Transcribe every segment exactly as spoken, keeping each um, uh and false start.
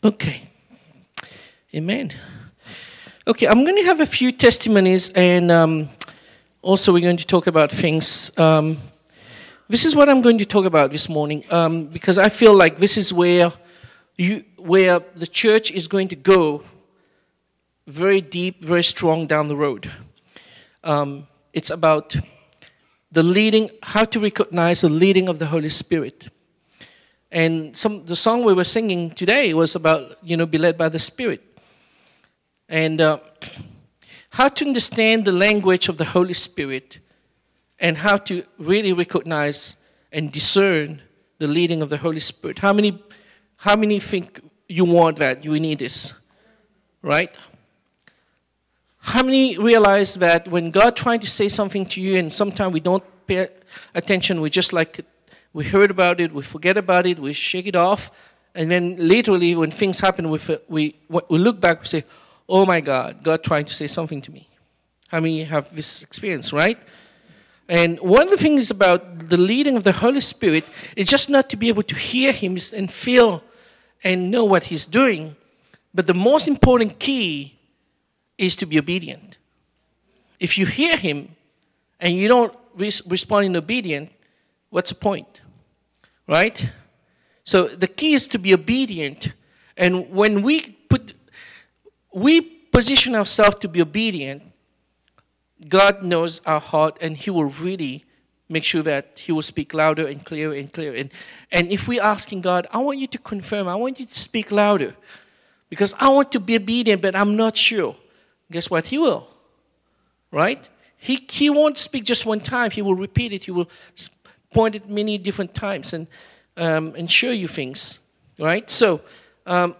Okay. Amen. Okay, I'm going to have a few testimonies, and um, also we're going to talk about things. Um, this is what I'm going to talk about this morning, um, because I feel like this is where you, where the church is going to go very deep, very strong down the road. Um, it's about the leading, how to recognize the leading of the Holy Spirit. And some the song we were singing today was about, you know, be led by the Spirit. And uh, how to understand the language of the Holy Spirit and how to really recognize and discern the leading of the Holy Spirit. How many, how many think you want that, you need this, right? How many realize that when God trying to say something to you and sometimes we don't pay attention, we just like, we heard about it, we forget about it, we shake it off, and then literally when things happen, we, we, we look back and say, oh my God, God trying to say something to me. How many have this experience, right? And one of the things about the leading of the Holy Spirit is just not to be able to hear Him and feel and know what He's doing, but the most important key is to be obedient. If you hear Him and you don't res- respond in obedience, what's the point? Right? So the key is to be obedient. And when we put, we position ourselves to be obedient, God knows our heart and He will really make sure that He will speak louder and clearer and clearer. And, and if we're asking God, I want you to confirm, I want you to speak louder because I want to be obedient, but I'm not sure. Guess what? He will. Right? He, he won't speak just one time. He will repeat it. He will point it many different times and um, and show you things, right? So, um,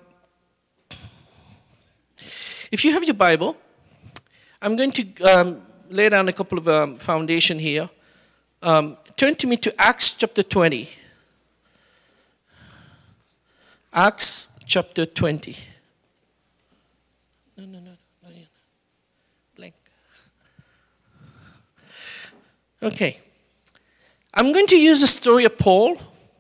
if you have your Bible, I'm going to um, lay down a couple of um, foundation here. Um, turn to me to Acts chapter twenty. Acts chapter twenty. No, no, no, no, no. Blank. Okay. I'm going to use the story of Paul,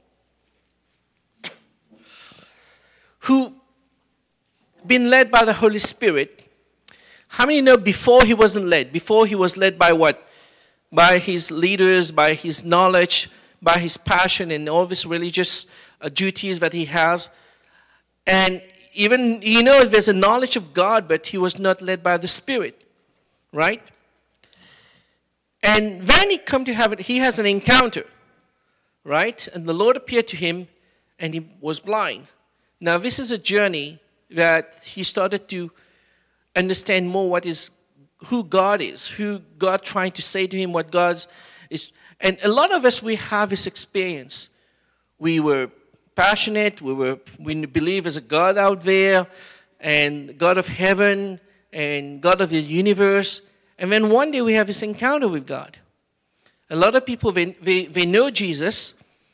who been led by the Holy Spirit. How many know before he wasn't led? Before he was led by what? By his leaders, by his knowledge, by his passion and all these religious uh, duties that he has. And even, you know, there's a knowledge of God, but he was not led by the Spirit, right? And then he come to have it, he has an encounter, right? And the Lord appeared to him, and he was blind. Now, this is a journey that he started to understand more what is, who God is, who God trying to say to him, what God is. And a lot of us, we have this experience. We were passionate, we were we believe there's a God out there, and God of heaven, and God of the universe. And then one day we have this encounter with God. A lot of people, they, they, they know Jesus,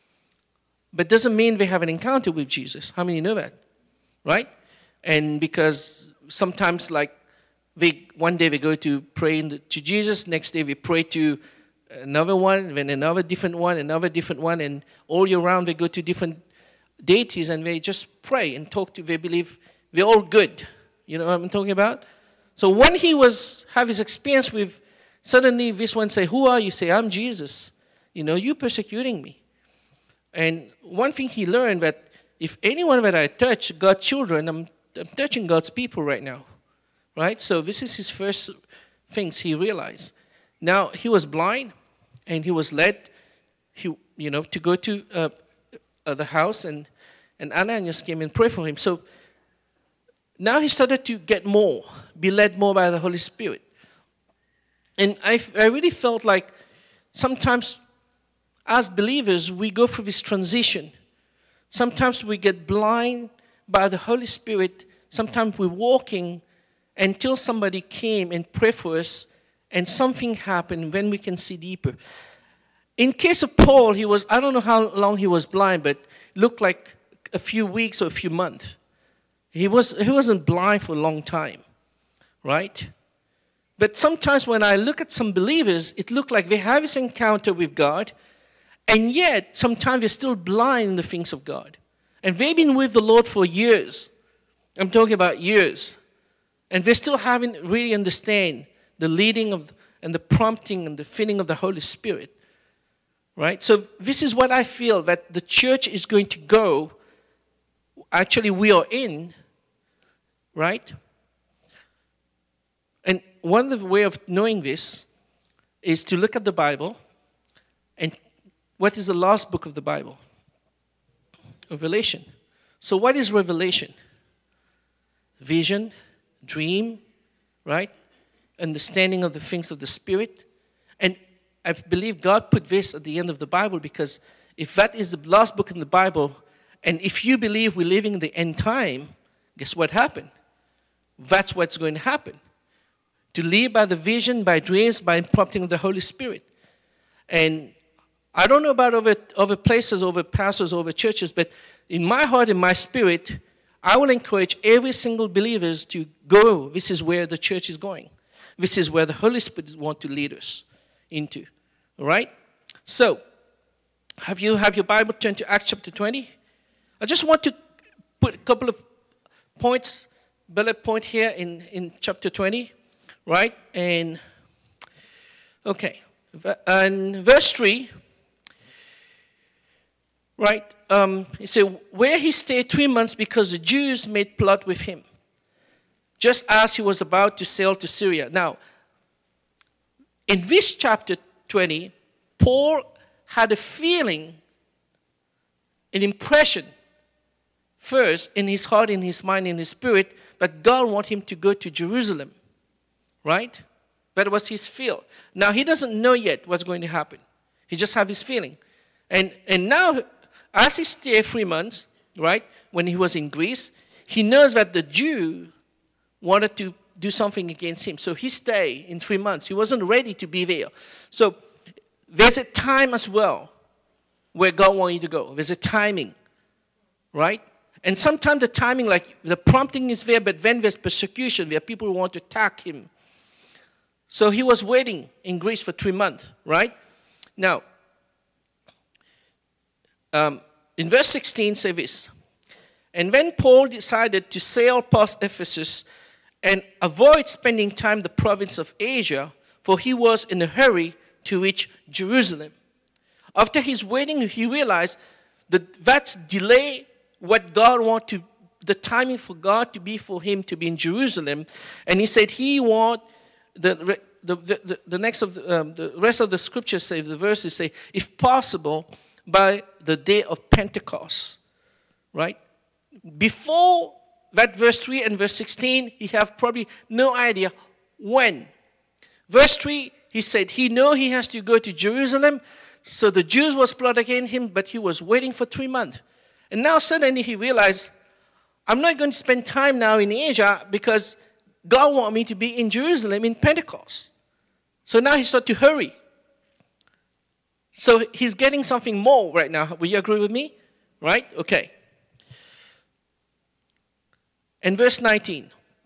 but doesn't mean they have an encounter with Jesus. How many know that? Right? And because sometimes like they, one day they go to pray the, to Jesus, next day they pray to another one, then another different one, another different one, and all year round they go to different deities and they just pray and talk to, they believe they're all good. You know what I'm talking about? So when he was have his experience with, suddenly this one say, who are you? Say, I'm Jesus. You know, you persecuting me. And one thing he learned that if anyone that I touch, God's children, I'm, I'm touching God's people right now. Right? So this is his first things he realized. Now, he was blind and he was led, he, you know, to go to uh, uh, the house and, and Ananias came and prayed for him. So now he started to get more, be led more by the Holy Spirit. And I, I really felt like sometimes as believers, we go through this transition. Sometimes we get blind by the Holy Spirit. Sometimes we're walking until somebody came and prayed for us and something happened when we can see deeper. In case of Paul, he was, I don't know how long he was blind, but looked like a few weeks or a few months. He was he wasn't blind for a long time, right? But sometimes when I look at some believers, it looked like they have this encounter with God, and yet sometimes they're still blind in the things of God. And they've been with the Lord for years, I'm talking about years. And we still haven't really understand the leading of and the prompting and the filling of the Holy Spirit. Right? So this is what I feel that the church is going to go. Actually, we are in. Right? And one of the way of knowing this is to look at the Bible. And what is the last book of the Bible? Revelation. So what is revelation? Vision, dream, right? Understanding of the things of the Spirit. And I believe God put this at the end of the Bible because if that is the last book in the Bible, and if you believe we're living in the end time, guess what happened? That's what's going to happen. To live by the vision, by dreams, by prompting of the Holy Spirit. And I don't know about other, other places, other pastors, other churches, but in my heart, in my spirit, I will encourage every single believer to go. This is where the church is going. This is where the Holy Spirit wants to lead us into. All right? So, have you have your Bible turned to Acts chapter twenty? I just want to put a couple of points, bullet point here in, in chapter twenty. Right? And, okay. And verse three. Right? Um, he said, where he stayed three months because the Jews made plot with him, just as he was about to sail to Syria. Now, in this chapter twenty, Paul had a feeling, an impression, first in his heart, in his mind, in his spirit, that God wanted him to go to Jerusalem. Right? That was his feel. Now, he doesn't know yet what's going to happen. He just has his feeling. And, and now, as he stayed three months, right, when he was in Greece, he knows that the Jew wanted to do something against him. So he stayed in three months. He wasn't ready to be there. So there's a time as well where God wants you to go. There's a timing, right? And sometimes the timing, like the prompting is there, but then there's persecution. There are people who want to attack him. So he was waiting in Greece for three months, right? Now, Um, in verse sixteen, say this. And when Paul decided to sail past Ephesus and avoid spending time in the province of Asia, for he was in a hurry to reach Jerusalem. After his waiting, he realized that that's delay what God wanted to, the timing for God to be for him to be in Jerusalem. And he said he want the the the, the next of the, um, the rest of the scriptures say, the verses say, if possible, by the day of Pentecost, right? Before that verse three and verse sixteen, he have probably no idea when. Verse three, he said he know he has to go to Jerusalem, so the Jews was plotting against him, but he was waiting for three months. And now suddenly he realized, I'm not going to spend time now in Asia because God wants me to be in Jerusalem in Pentecost. So now he started to hurry. So he's getting something more right now. Will you agree with me? Right? Okay. And verse nineteen.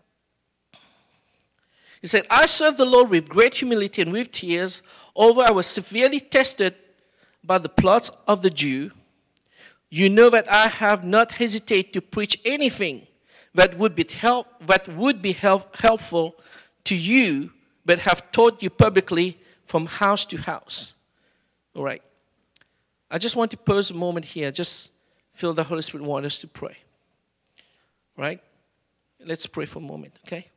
He said, I served the Lord with great humility and with tears, although I was severely tested by the plots of the Jew. You know that I have not hesitated to preach anything that would be, help, that would be help, helpful to you, but have taught you publicly from house to house. All right. I just want to pause a moment here. Just feel the Holy Spirit want us to pray. Right? Let's pray for a moment, okay?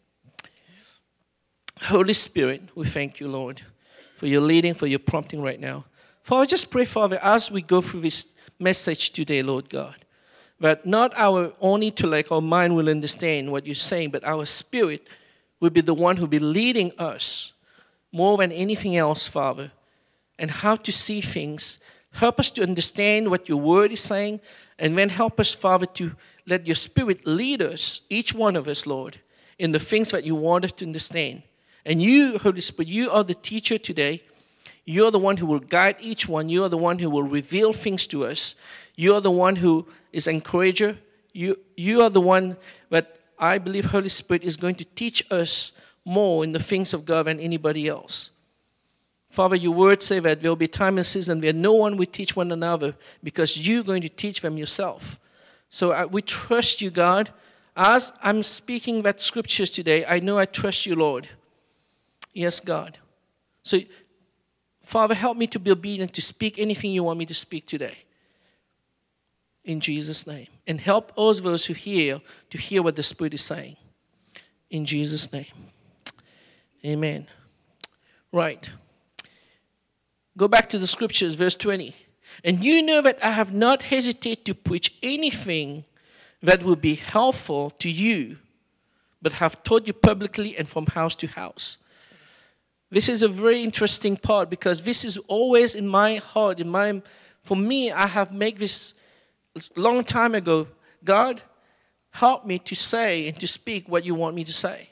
Holy Spirit, we thank you, Lord, for your leading, for your prompting right now. Father, just pray, Father, as we go through this message today, Lord God, that not our own intellect or mind will understand what you're saying, but our spirit will be the one who will be leading us more than anything else, Father, and how to see things. Help us to understand what your word is saying, and then help us, Father, to let your Spirit lead us, each one of us, Lord, in the things that you want us to understand. And you, Holy Spirit, you are the teacher today. You are the one who will guide each one. You are the one who will reveal things to us. You are the one who is encourager. You, you are the one that I believe Holy Spirit is going to teach us more in the things of God than anybody else. Father, your word say that there will be time and season where no one will teach one another because you're going to teach them yourself. So I, we trust you, God. As I'm speaking that scriptures today, I know I trust you, Lord. Yes, God. So, Father, help me to be obedient to speak anything you want me to speak today. In Jesus' name. And help all those who hear to hear what the Spirit is saying. In Jesus' name. Amen. Right. Go back to the scriptures, verse twenty. And you know that I have not hesitated to preach anything that would be helpful to you, but have taught you publicly and from house to house. This is a very interesting part because this is always in my heart, in my, for me, I have made this a long time ago. God, help me to say and to speak what you want me to say.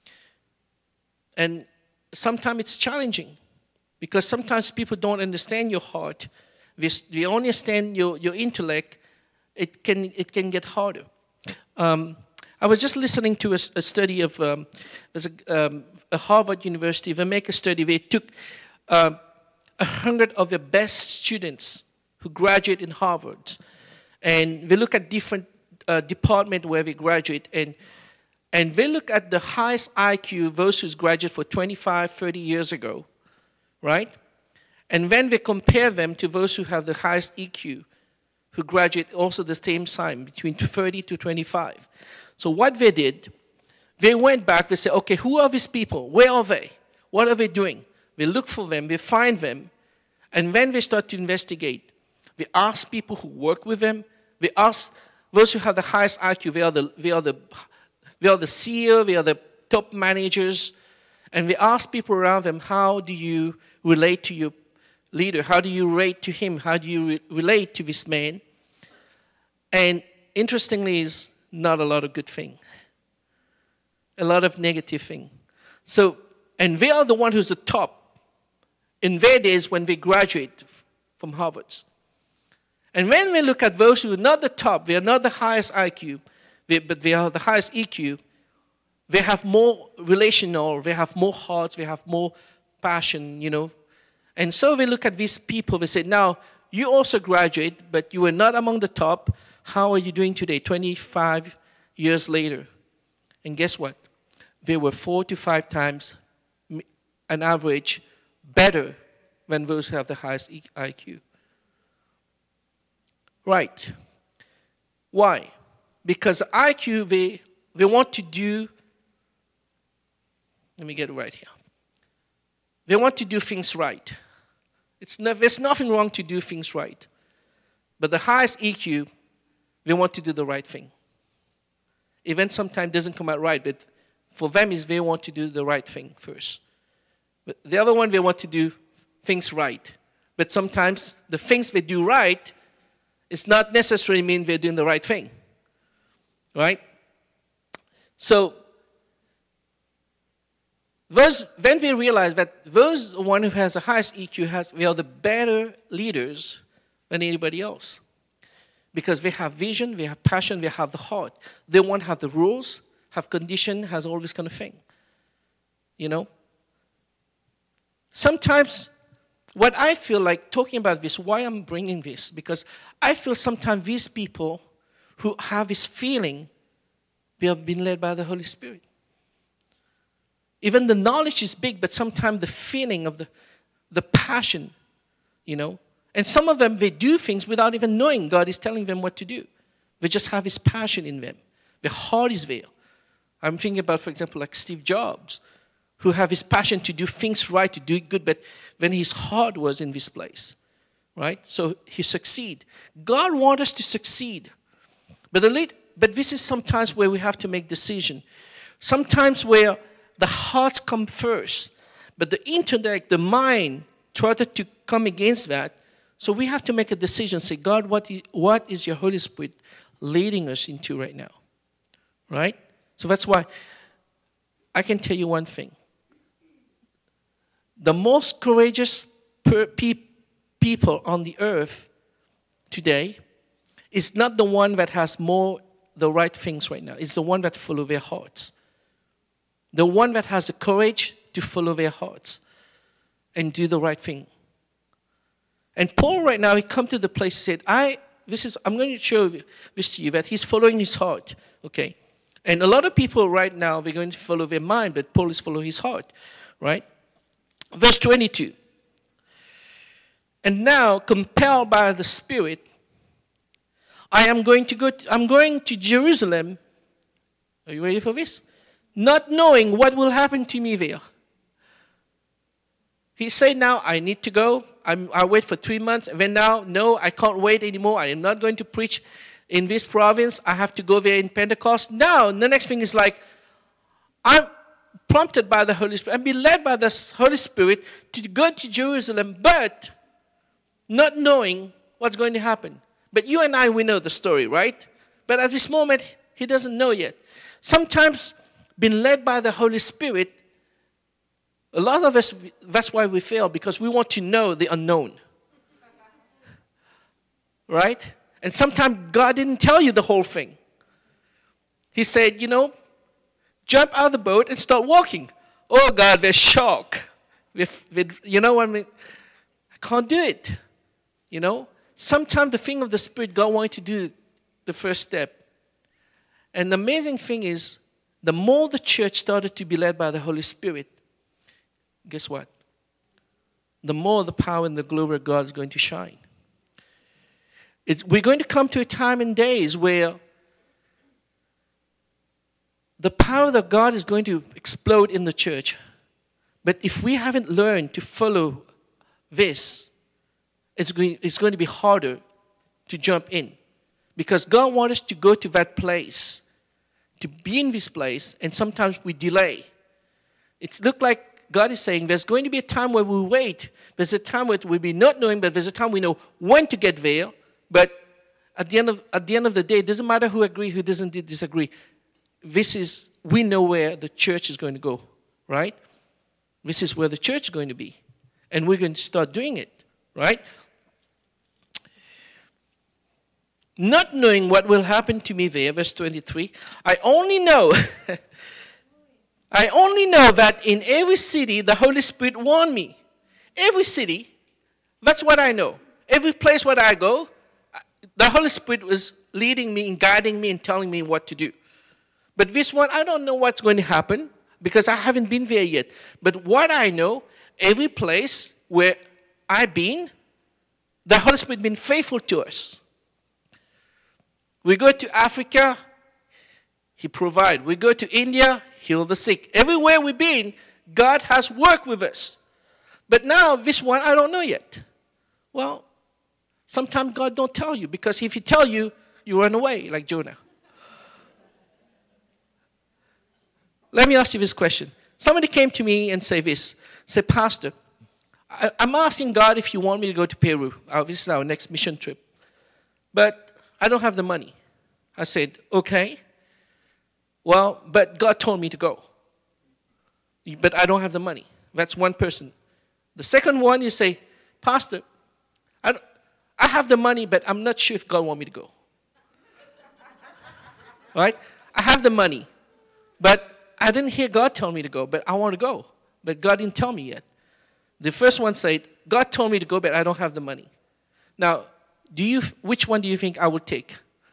And sometimes it's challenging because sometimes people don't understand your heart. They, they only understand your, your intellect. It can it can get harder. Um, I was just listening to a, a study of um, there's a, um, a Harvard University. They make a study. They took uh, a hundred of the best students who graduate in Harvard, and they look at different uh, department where they graduate, and and they look at the highest I Q those who graduated for twenty-five, thirty years ago, right? And then they compare them to those who have the highest E Q, who graduate also the same time, between thirty to twenty-five. So what they did, they went back, they said, okay, who are these people? Where are they? What are they doing? They look for them, they find them, and then they start to investigate. They ask people who work with them, they ask those who have the highest I Q, they are the, they are the, they are the C E O, they are the top managers, and they ask people around them, how do you relate to your leader? How do you relate to him? How do you re- relate to this man? And interestingly, is not a lot of good thing. A lot of negative thing. So, and they are the one who's the top in their days when they graduate from Harvard. And when we look at those who are not the top, they are not the highest I Q, they, but they are the highest E Q, they have more relational, they have more hearts, they have more passion, you know. And so we look at these people, we say, now, you also graduate, but you were not among the top. How are you doing today, twenty-five years later? And guess what? They were four to five times, an average, better than those who have the highest I Q. Right. Why? Because I Q, they, they want to do, let me get it right here. They want to do things right. It's no, there's nothing wrong to do things right. But the highest E Q, they want to do the right thing. Even sometimes doesn't come out right, but for them is they want to do the right thing first. But the other one, they want to do things right. But sometimes the things they do right is not necessarily mean they're doing the right thing. Right? So, those, when we realize that those one who has the highest E Q, has, they are the better leaders than anybody else. Because they have vision, they have passion, they have the heart. They won't have the rules, have condition, has all this kind of thing. You know? Sometimes, what I feel like talking about this, why I'm bringing this, because I feel sometimes these people who have this feeling, they have been led by the Holy Spirit. Even the knowledge is big, but sometimes the feeling of the, the passion, you know. And some of them, they do things without even knowing God is telling them what to do. They just have His passion in them. Their heart is there. I'm thinking about, for example, like Steve Jobs, who have his passion to do things right, to do good, but when his heart was in this place, right? So he succeed. God wants us to succeed. But, the late, but this is sometimes where we have to make decision. Sometimes where the hearts come first, but the intellect, the mind, try to come against that. So we have to make a decision, say, God, what is, what is your Holy Spirit leading us into right now? Right? So that's why I can tell you one thing. The most courageous per pe people on the earth today is not the one that has more the right things right now. It's the one that follow their hearts. The one that has the courage to follow their hearts and do the right thing. And Paul right now, he come to the place, he said, I, this is, I'm going to show this to you, that he's following his heart, okay? And a lot of people right now, they're going to follow their mind, but Paul is following his heart, right? Verse twenty-two. And now, compelled by the Spirit, I am going to go, to, I'm going to Jerusalem. Are you ready for this? Not knowing what will happen to me there. He said, now I need to go. I'm, I wait for three months. And then now, no, I can't wait anymore. I am not going to preach in this province. I have to go there in Pentecost. Now, the next thing is like, I'm prompted by the Holy Spirit. I'm being led by the Holy Spirit to go to Jerusalem, but not knowing what's going to happen. But you and I, we know the story, right? But at this moment, he doesn't know yet. Sometimes, being led by the Holy Spirit, a lot of us, that's why we fail, because we want to know the unknown. Right? And sometimes God didn't tell you the whole thing. He said, you know, jump out of the boat and start walking. Oh God, they're shocked. With, with, you know what I mean? I can't do it. You know? Sometimes the thing of the Spirit, God wants to do the first step. And the amazing thing is, the more the church started to be led by the Holy Spirit, guess what? The more the power and the glory of God is going to shine. It's, we're going to come to a time and days where the power of God is going to explode in the church. But if we haven't learned to follow this, it's going, it's going to be harder to jump in. Because God wants us to go to that place, to be in this place, and sometimes we delay. It looks like God is saying there's going to be a time where we wait. There's a time where we'll be not knowing, but there's a time we know when to get there. But at the end of at the end of the day, it doesn't matter who agrees, who doesn't disagree. This is, we know where the church is going to go, right? This is where the church is going to be. And we're going to start doing it, right? Not knowing what will happen to me there, verse twenty-three, I only know, I only know that in every city the Holy Spirit warned me. Every city, that's what I know. Every place where I go, the Holy Spirit was leading me and guiding me and telling me what to do. But this one, I don't know what's going to happen because I haven't been there yet. But what I know, every place where I've been, the Holy Spirit has been faithful to us. We go to Africa, He provides. We go to India, heal the sick. Everywhere we've been, God has worked with us. But now, this one, I don't know yet. Well, sometimes God don't tell you, because if He tell you, you run away, like Jonah. Let me ask you this question. Somebody came to me and said this. Say, Pastor, I, I'm asking God if you want me to go to Peru. Uh, this is our next mission trip. But I don't have the money. I said, okay. Well, but God told me to go. But I don't have the money. That's one person. The second one, you say, Pastor, I, don't, I have the money, but I'm not sure if God wants me to go. Right? I have the money, but I didn't hear God tell me to go, but I want to go. But God didn't tell me yet. The first one said, God told me to go, but I don't have the money. Now, do you? Which one do you think I would take?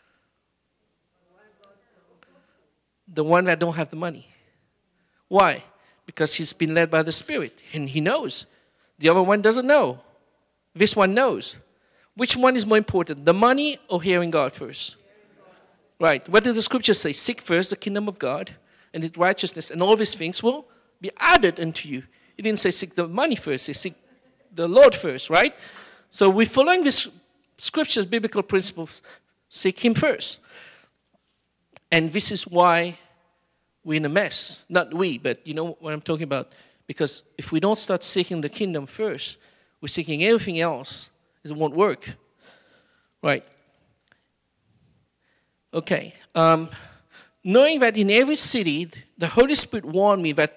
The one that don't have the money. Why? Because he's been led by the Spirit, and he knows. The other one doesn't know. This one knows. Which one is more important, the money or hearing God first? Right. What did the scripture say? Seek first the kingdom of God and its righteousness, and all these things will be added unto you. It didn't say seek the money first. It seek the Lord first, right? So we're following this scripture's biblical principles. Seek Him first. And this is why we're in a mess. Not we, but you know what I'm talking about. Because if we don't start seeking the kingdom first, we're seeking everything else. It won't work. Right. Okay. Um, knowing that in every city, the Holy Spirit warned me that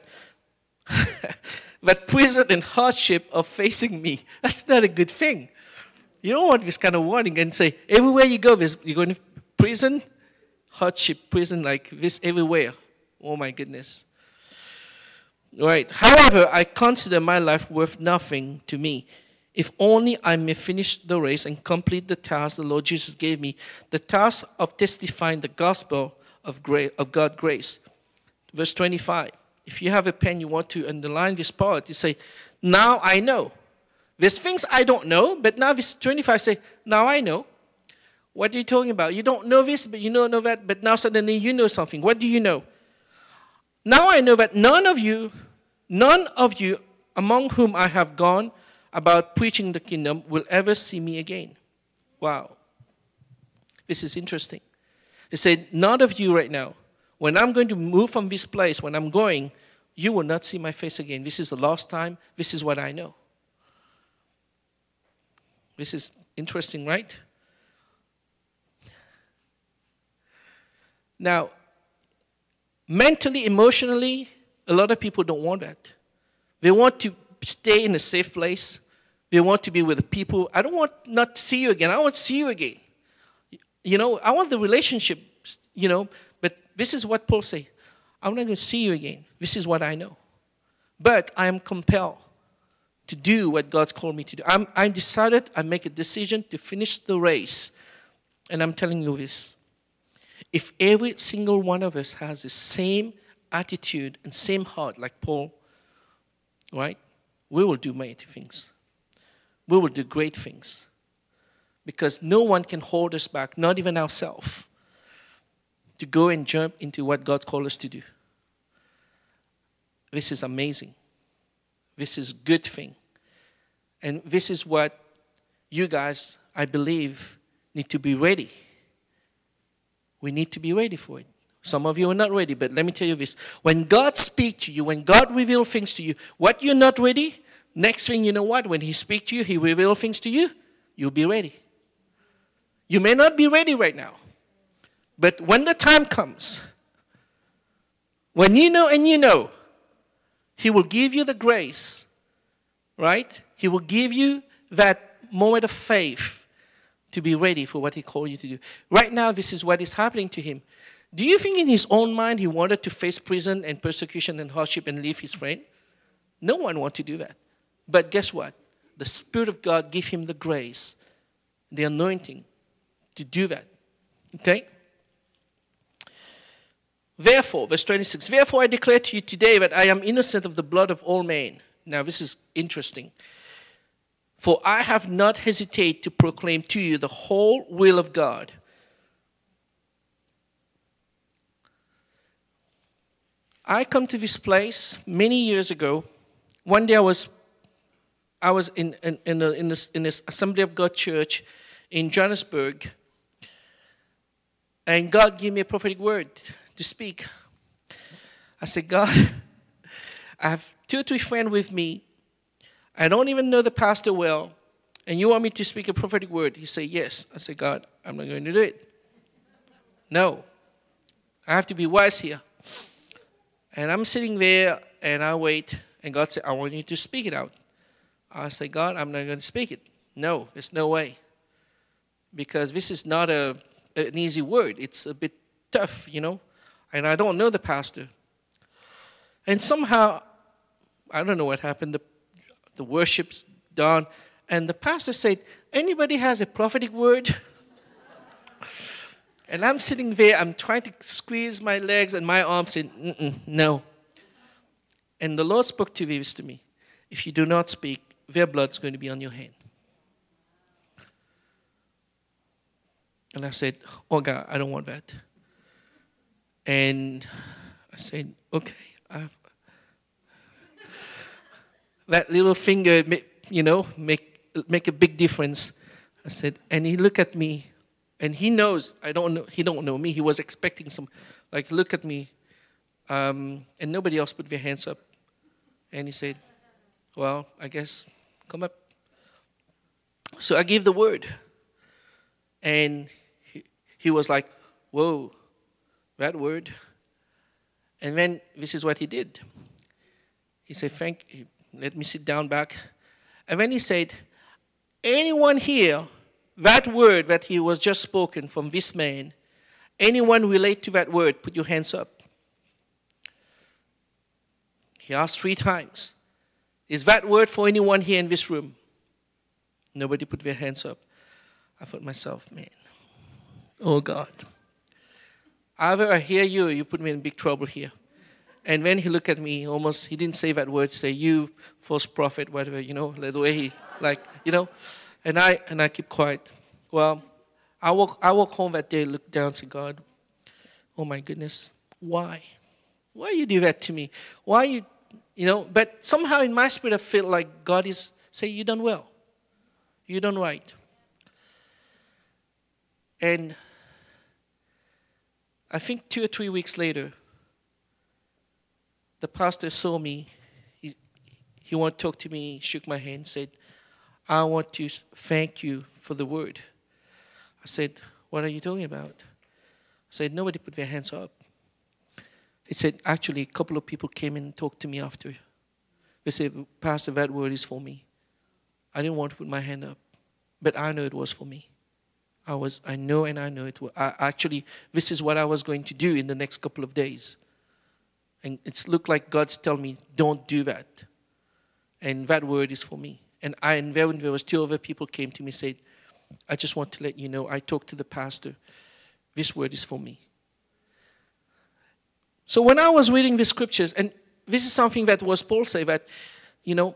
that prison and hardship are facing me. That's not a good thing. You don't want this kind of warning and say, everywhere you go, you're going to prison, hardship, prison like this everywhere. Oh my goodness. Right. However, I consider my life worth nothing to me, if only I may finish the race and complete the task the Lord Jesus gave me, the task of testifying the gospel of, grace, of God's grace. Verse twenty-five. If you have a pen, you want to underline this part, you say, now I know. There's things I don't know, but now verse twenty-five say, now I know. What are you talking about? You don't know this, but you don't know that, but now suddenly you know something. What do you know? Now I know that none of you, none of you among whom I have gone about preaching the kingdom will ever see me again. Wow. This is interesting. They said, none of you right now, when I'm going to move from this place, when I'm going, you will not see my face again. This is the last time. This is what I know. This is interesting, right? Now, mentally, emotionally, a lot of people don't want that. They want to stay in a safe place. They want to be with the people. I don't want not to see you again. I want to see you again. You know, I want the relationship, you know, but this is what Paul says. I'm not going to see you again. This is what I know. But I am compelled to do what God's called me to do. I'm, I decided, I make a decision to finish the race. And I'm telling you this. If every single one of us has the same attitude and same heart like Paul, right, we will do mighty things. We will do great things. Because no one can hold us back, not even ourselves, to go and jump into what God called us to do. This is amazing. This is a good thing. And this is what you guys, I believe, need to be ready. We need to be ready for it. Some of you are not ready, but let me tell you this. When God speaks to you, when God reveals things to you, what you're not ready, next thing you know what? When He speaks to you, He reveals things to you, you'll be ready. You may not be ready right now. But when the time comes, when you know and you know, He will give you the grace, right? He will give you that moment of faith to be ready for what He called you to do. Right now, this is what is happening to him. Do you think in his own mind he wanted to face prison and persecution and hardship and leave his friend? No one wants to do that. But guess what? The Spirit of God gave him the grace, the anointing to do that. Okay? Therefore, verse twenty-six, therefore I declare to you today that I am innocent of the blood of all men. Now this is interesting. For I have not hesitated to proclaim to you the whole will of God. I come to this place many years ago. One day I was I was in in in, a, in, this, in this Assembly of God church in Johannesburg, and God gave me a prophetic word to speak. I said, God, I have two or three friends with me. I don't even know the pastor well, and you want me to speak a prophetic word? He said, yes. I said, God, I'm not going to do it. No. I have to be wise here. And I'm sitting there, and I wait, and God said, I want you to speak it out. I said, God, I'm not going to speak it. No, there's no way. Because this is not a, an easy word. It's a bit tough, you know. And I don't know the pastor. And somehow, I don't know what happened. The, the worship's done. And the pastor said, anybody has a prophetic word? And I'm sitting there. I'm trying to squeeze my legs and my arms saying, Mm-mm, no. And the Lord spoke to this to me. If you do not speak, their blood's going to be on your hand. And I said, oh, God, I don't want that. And I said, okay. I've... That little finger, you know, make make a big difference. I said, and he looked at me, and he knows, I don't know, he don't know me. He was expecting some, like, look at me. Um, and nobody else put their hands up. And he said, well, I guess, come up. So I gave the word. And he, he was like, whoa, that word. And then this is what he did. He said, thank you. Let me sit down back. And then he said, anyone here, that word that he was just spoken from this man, anyone relate to that word, put your hands up. He asked three times, is that word for anyone here in this room? Nobody put their hands up. I thought to myself, man, oh God, Either I hear you or you put me in big trouble here. And when he looked at me, almost, he didn't say that word, say, you, false prophet, whatever, you know, the way he, like, you know. And I and I keep quiet. Well, I walk, I walk home that day, look down to God. Oh, my goodness, why? Why you do that to me? Why you, you know, but somehow in my spirit I feel like God is saying, you done well. You done right. And I think two or three weeks later, the pastor saw me. He, he wanted to talk to me, shook my hand, said, I want to thank you for the word. I said, what are you talking about? I said, nobody put their hands up. He said, actually, a couple of people came in and talked to me after. They said, Pastor, that word is for me. I didn't want to put my hand up, but I know it was for me. I was, I know and I know it was. I, actually, this is what I was going to do in the next couple of days. And it's looked like God's telling me, don't do that. And that word is for me. And I, and when there was two other people came to me and said, I just want to let you know, I talked to the pastor. This word is for me. So when I was reading the scriptures, and this is something that was Paul say that, you know,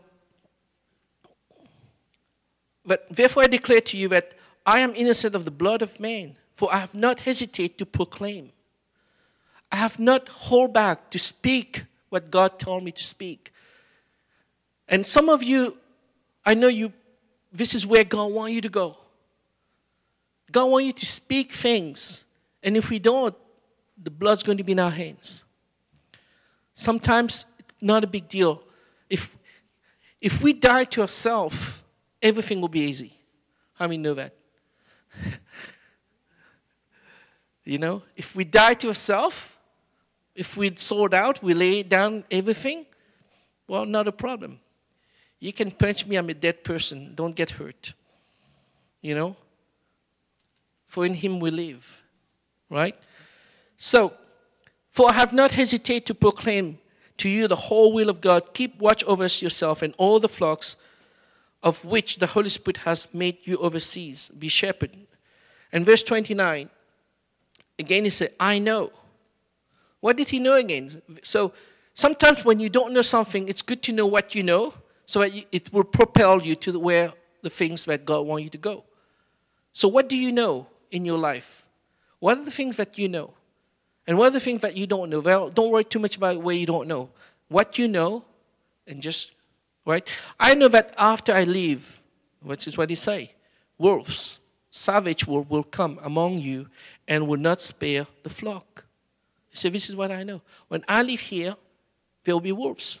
that therefore I declare to you that I am innocent of the blood of man, for I have not hesitated to proclaim. I have not hold back to speak what God told me to speak. And some of you, I know you, this is where God wants you to go. God wants you to speak things. And if we don't, the blood's going to be in our hands. Sometimes it's not a big deal. If, if we die to ourselves, everything will be easy. How many know that? You know, if we die to ourselves, if we sort out, we lay down everything, well, not a problem. You can punch me, I'm a dead person. Don't get hurt. You know? For in him we live. Right? So, for I have not hesitated to proclaim to you the whole will of God. Keep watch over yourself and all the flocks of which the Holy Spirit has made you overseers. Be shepherd. And verse twenty-nine, again he said, I know. What did he know again? So sometimes when you don't know something, it's good to know what you know so that it will propel you to where the things that God wants you to go. So what do you know in your life? What are the things that you know? And what are the things that you don't know? Well, don't worry too much about where you don't know. What you know, and just, right? I know that after I leave, which is what he say, wolves, savage wolves will come among you and will not spare the flock. He said, this is what I know. When I leave here, there will be wolves.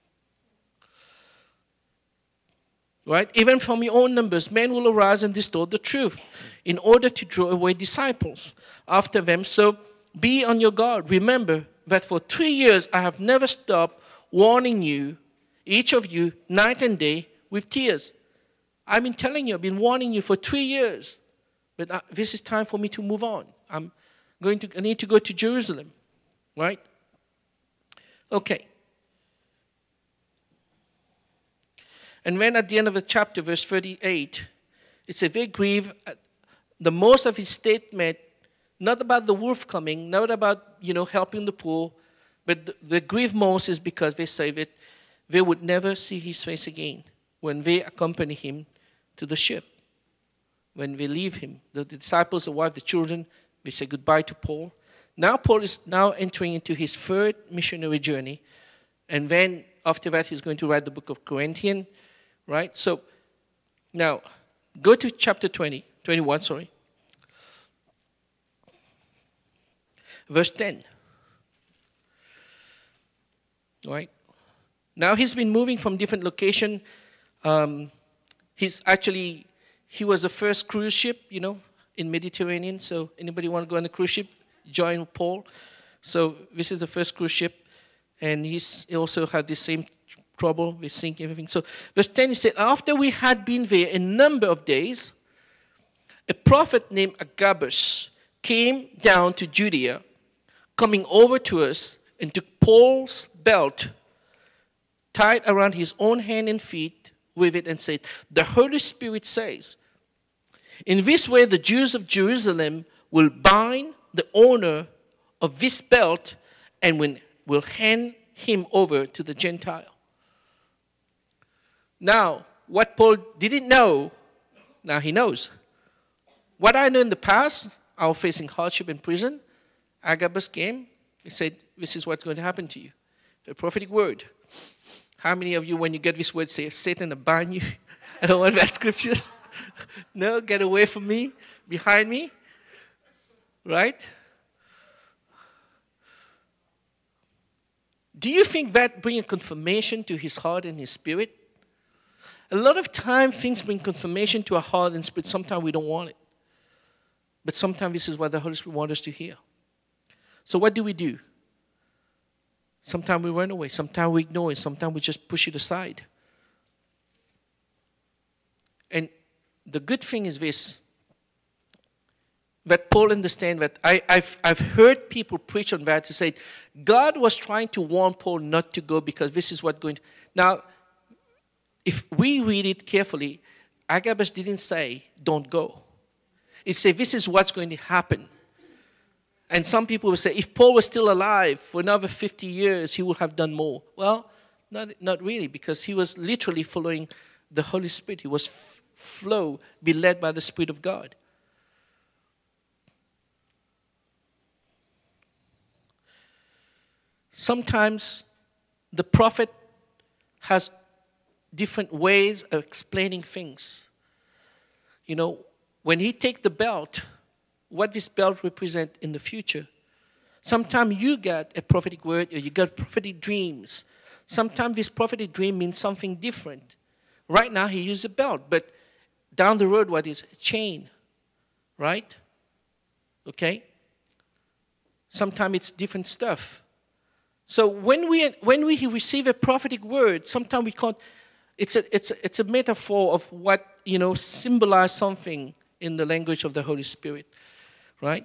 Right? Even from your own numbers, men will arise and distort the truth in order to draw away disciples after them. So be on your guard. Remember that for three years I have never stopped warning you, each of you, night and day, with tears. I've been telling you, I've been warning you for three years. But I, this is time for me to move on. I'm going to, I need to go to Jerusalem. Right? Okay. And when at the end of the chapter, verse thirty-eight, it says, they grieve at the most of his statement, not about the wolf coming, not about, you know, helping the poor, but they grieve most is because they say that they would never see his face again when they accompany him to the ship. When they leave him, the disciples, the wife, the children, they say goodbye to Paul. Now Paul is now entering into his third missionary journey. And then after that, he's going to write the book of Corinthians, right? So now, go to chapter twenty, twenty-one, sorry. Verse ten. Right? Now he's been moving from different location. Um, he's actually, he was the first cruise ship, you know, in Mediterranean. So anybody want to go on a cruise ship? Join Paul. So this is the first cruise ship. And he's, he also had the same trouble with sinking everything. So verse ten, he said, after we had been there a number of days, a prophet named Agabus came down to Judea, coming over to us and took Paul's belt, tied around his own hand and feet with it, and said, the Holy Spirit says, in this way the Jews of Jerusalem will bind the owner of this belt and will, will hand him over to the Gentile. Now, what Paul didn't know, now he knows. What I know in the past, I was facing hardship in prison. Agabus came. He said, this is what's going to happen to you. The prophetic word. How many of you, when you get this word, say, Satan will bind you? I don't want bad scriptures. No, get away from me, behind me. Right? Do you think that brings a confirmation to his heart and his spirit? A lot of time things bring confirmation to our heart and spirit. Sometimes we don't want it. But sometimes this is what the Holy Spirit wants us to hear. So what do we do? Sometimes we run away. Sometimes we ignore it. Sometimes we just push it aside. And the good thing is this, that Paul understands that I, I've, I've heard people preach on that to say, God was trying to warn Paul not to go because this is what going to... Now, if we read it carefully, Agabus didn't say, don't go. It said, this is what's going to happen. And some people will say, if Paul was still alive for another fifty years, he would have done more. Well, not, not really, because he was literally following the Holy Spirit. He was f- flow, be led by the Spirit of God. Sometimes the prophet has different ways of explaining things. You know, when he take the belt, what this belt represents in the future. Sometimes you get a prophetic word or you get prophetic dreams. Sometimes this prophetic dream means something different. Right now he used a belt, but down the road what is? A chain, right? Okay? Sometimes it's different stuff. So when we when we receive a prophetic word, sometimes we can't, it's a, it's a, it's a metaphor of what, you know, symbolize something in the language of the Holy Spirit. Right?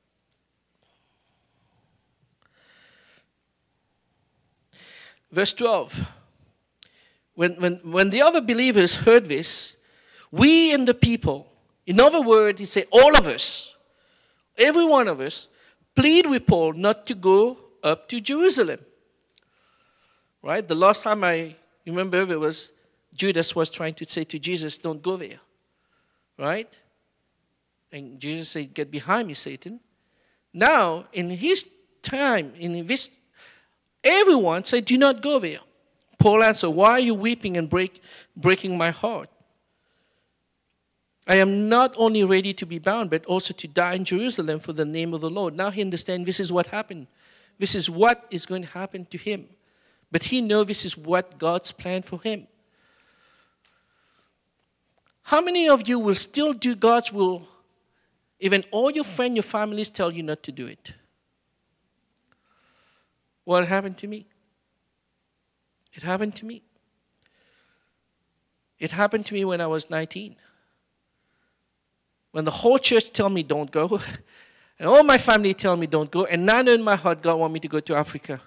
Verse twelve. When, when, when the other believers heard this, we and the people, in other words, he said, all of us, every one of us, plead with Paul not to go up to Jerusalem. Right? The last time I remember it was Judas was trying to say to Jesus, don't go there. Right? And Jesus said, get behind me, Satan. Now, in his time, in this, everyone said, do not go there. Paul answered, why are you weeping and break, breaking my heart? I am not only ready to be bound, but also to die in Jerusalem for the name of the Lord. Now he understands this is what happened. This is what is going to happen to him. But he knows this is what God's plan for him. How many of you will still do God's will even all your friends, your families tell you not to do it? What happened to me? It happened to me. It happened to me when I was nineteen. When the whole church tell me don't go, and all my family tell me don't go, and I know in my heart God want me to go to Africa.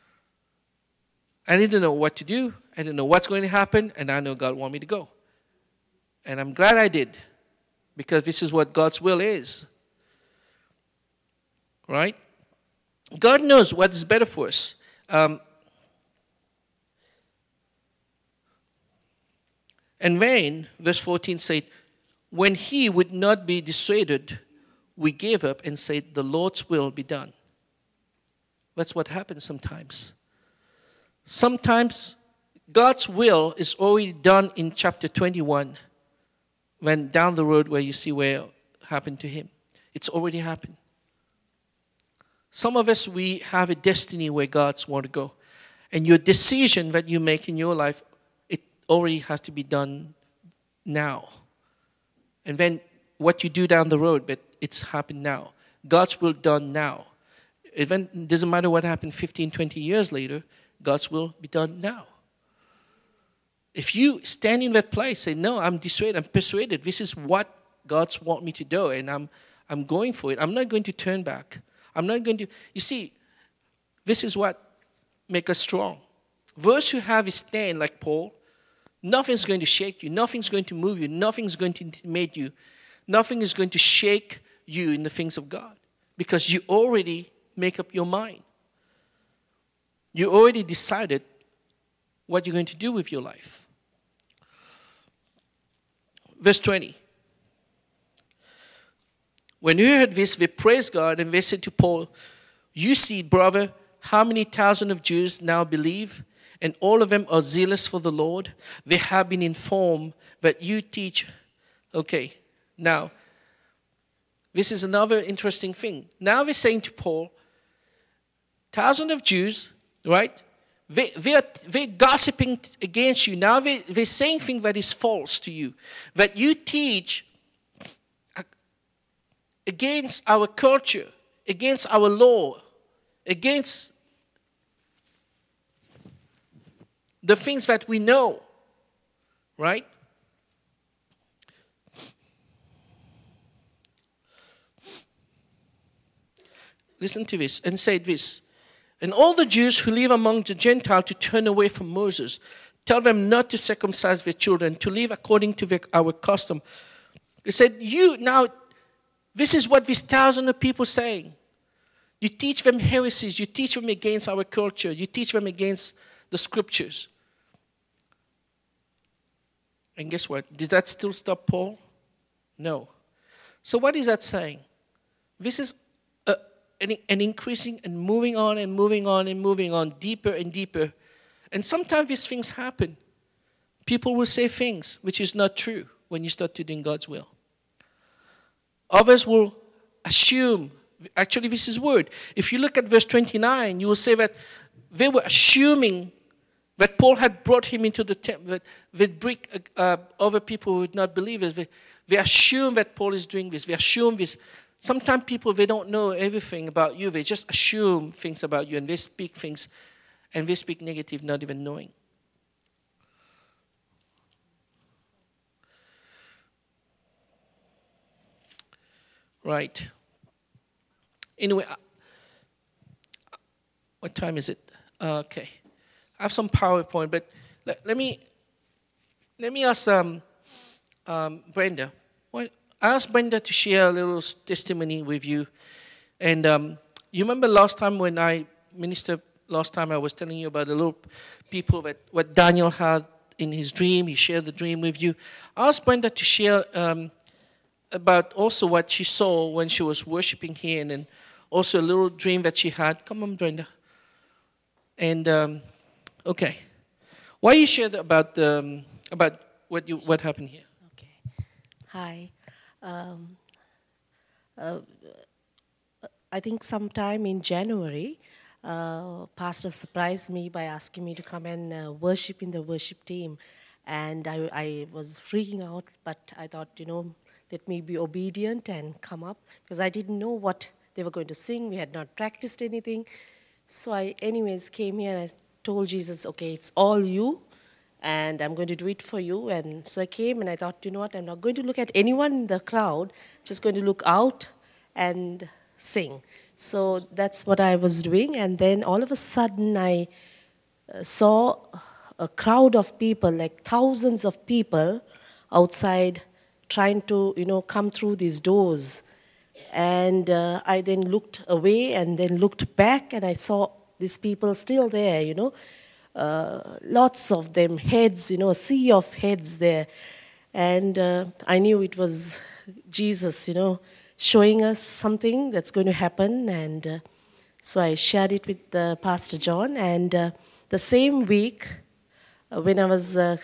I didn't know what to do. I didn't know what's going to happen, and I know God want me to go. And I'm glad I did, because this is what God's will is. Right? God knows what is better for us. Um, and then, verse fourteen said, when he would not be dissuaded, we gave up and said, the Lord's will be done. That's what happens sometimes. Sometimes God's will is already done in chapter twenty-one, when down the road where you see where it happened to him. It's already happened. Some of us, we have a destiny where God's want to go. And your decision that you make in your life, it already has to be done now. And then what you do down the road, but it's happened now. God's will done now. Even, it doesn't matter what happened fifteen, twenty years later, God's will be done now. If you stand in that place, say, no, I'm dissuaded, I'm persuaded, this is what God's want me to do, and I'm I'm going for it. I'm not going to turn back. I'm not going to, you see, this is what makes us strong. Those who have a stand like Paul, nothing's going to shake you, nothing's going to move you, nothing's going to intimidate you, nothing is going to shake you in the things of God, because you already make up your mind. You already decided what you're going to do with your life. Verse twenty. When we heard this, they praised God, and they said to Paul, "You see, brother, how many thousands of Jews now believe, and all of them are zealous for the Lord. They have been informed that you teach." Okay, now, this is another interesting thing. Now they're saying to Paul, thousands of Jews, right? They, they are, they're gossiping against you. Now they, they're saying things that is false to you. That you teach against our culture, against our law, against the things that we know, right? Listen to this, and say this. "And all the Jews who live among the Gentiles to turn away from Moses, tell them not to circumcise their children, to live according to the, our custom." He said, you, now, this is what these thousands of people saying. You teach them heresies, you teach them against our culture, you teach them against the scriptures. And guess what? Did that still stop Paul? No. So what is that saying? This is a, an, an increasing and moving on and moving on and moving on, deeper and deeper. And sometimes these things happen. People will say things which is not true when you start to do God's will. Others will assume, actually this is word. If you look at verse twenty-nine, you will say that they were assuming that Paul had brought him into the temple, that they'd bring uh, other people who would not believe it. They, they assume that Paul is doing this. They assume this. Sometimes people, they don't know everything about you. They just assume things about you, and they speak things, and they speak negative, not even knowing. Right. Anyway, uh, what time is it? Uh, okay. I have some PowerPoint, but let, let me let me ask um, um, Brenda. Well, I asked Brenda to share a little testimony with you. And um, you remember last time when I ministered, last time I was telling you about the little people that what Daniel had in his dream. He shared the dream with you. I asked Brenda to share um, about also what she saw when she was worshiping here, and then also a little dream that she had. Come on, Brenda. And um, okay, why you share about um, about what you what happened here? Okay. Hi. Um, uh, I think sometime in January, uh, Pastor surprised me by asking me to come and uh, worship in the worship team, and I, I was freaking out, but I thought, you know, let me be obedient and come up, because I didn't know what they were going to sing. We had not practiced anything. So I anyways came here and I told Jesus, okay, it's all you, and I'm going to do it for you. And so I came and I thought, you know what, I'm not going to look at anyone in the crowd, I'm just going to look out and sing. So that's what I was doing. And then all of a sudden I uh, saw a crowd of people, like thousands of people outside trying to, you know, come through these doors. And uh, I then looked away and then looked back, and I saw these people still there, you know, uh, lots of them, heads, you know, a sea of heads there. And uh, I knew it was Jesus, you know, showing us something that's going to happen. And uh, so I shared it with uh, Pastor John. And uh, the same week, uh, when I was... Uh,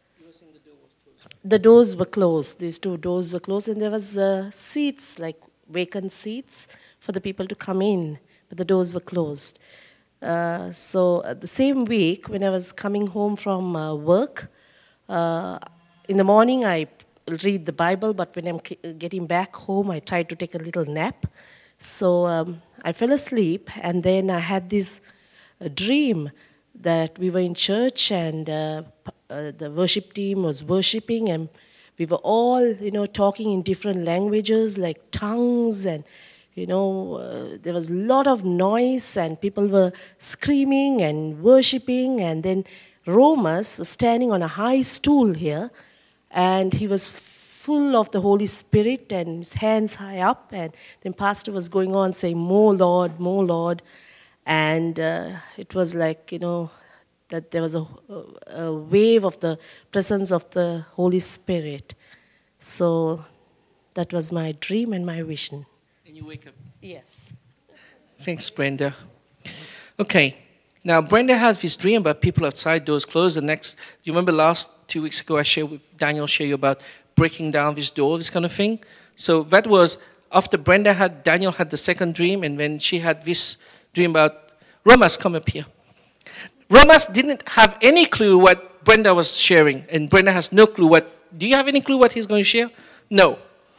the doors were closed. These two doors were closed, and there was uh, seats, like vacant seats, for the people to come in, but the doors were closed. Uh, so uh, the same week, when I was coming home from uh, work, uh, in the morning I read the Bible, but when I'm getting back home, I tried to take a little nap. So um, I fell asleep, and then I had this uh, dream that we were in church, and uh, uh, the worship team was worshiping, and we were all, you know, talking in different languages, like tongues, and, you know, uh, there was a lot of noise, and people were screaming and worshiping, and then Romas was standing on a high stool here, and he was full of the Holy Spirit and his hands high up. And then pastor was going on saying, more Lord, more Lord. And uh, it was like, you know, that there was a, a wave of the presence of the Holy Spirit. So that was my dream and my vision. And you wake up. Yes. Thanks, Brenda. Okay. Now, Brenda has this dream about people outside doors closed. The next, do you remember last two weeks ago I shared with Daniel, shared you about breaking down this door, this kind of thing? So that was after Brenda had, Daniel had the second dream, and then she had this dream about, Romas, come up here. Romas didn't have any clue what Brenda was sharing, and Brenda has no clue what, do you have any clue what he's going to share? No.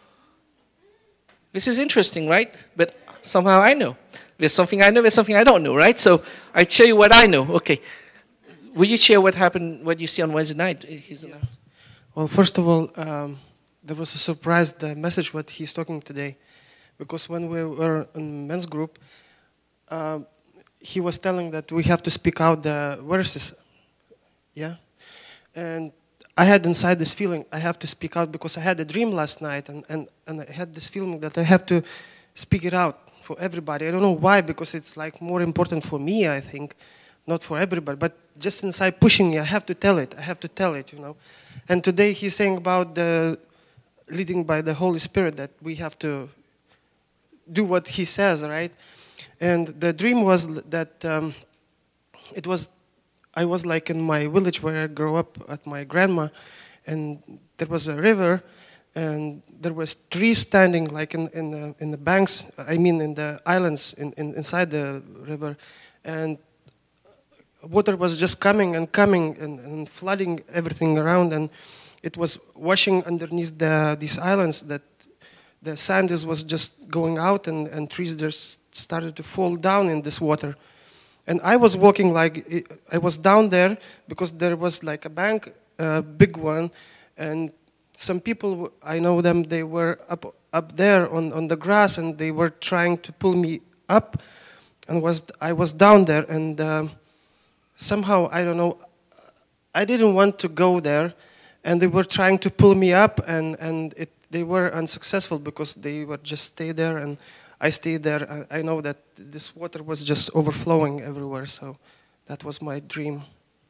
This is interesting, right? But somehow I know. There's something I know, there's something I don't know, right? So I share you what I know. Okay. Will you share what happened, what you see on Wednesday night? Yeah. Well, first of all, um, there was a surprise, the message what he's talking today. Because when we were in men's group, uh, he was telling that we have to speak out the verses. Yeah? And I had inside this feeling, I have to speak out because I had a dream last night, and, and, and I had this feeling that I have to speak it out for everybody. I don't know why, because it's like more important for me, I think, not for everybody, but just inside pushing me, I have to tell it, I have to tell it, you know. And today he's saying about the leading by the Holy Spirit, that we have to do what he says, right? And the dream was that um, it was, I was like in my village where I grew up at my grandma, and there was a river, and there was trees standing like in, in, the, in the banks, I mean in the islands in, in, inside the river, and water was just coming and coming and, and flooding everything around, and it was washing underneath the, these islands, that the sand is, was just going out, and, and trees just started to fall down in this water. And I was walking like, I was down there because there was like a bank, a big one, and some people, I know them, they were up up there on, on the grass, and they were trying to pull me up, and was I was down there, and uh, somehow, I don't know, I didn't want to go there, and they were trying to pull me up, and, and it, they were unsuccessful because they were just stay there, and I stayed there. I, I know that this water was just overflowing everywhere, so that was my dream.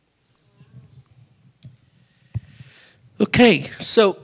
Okay, so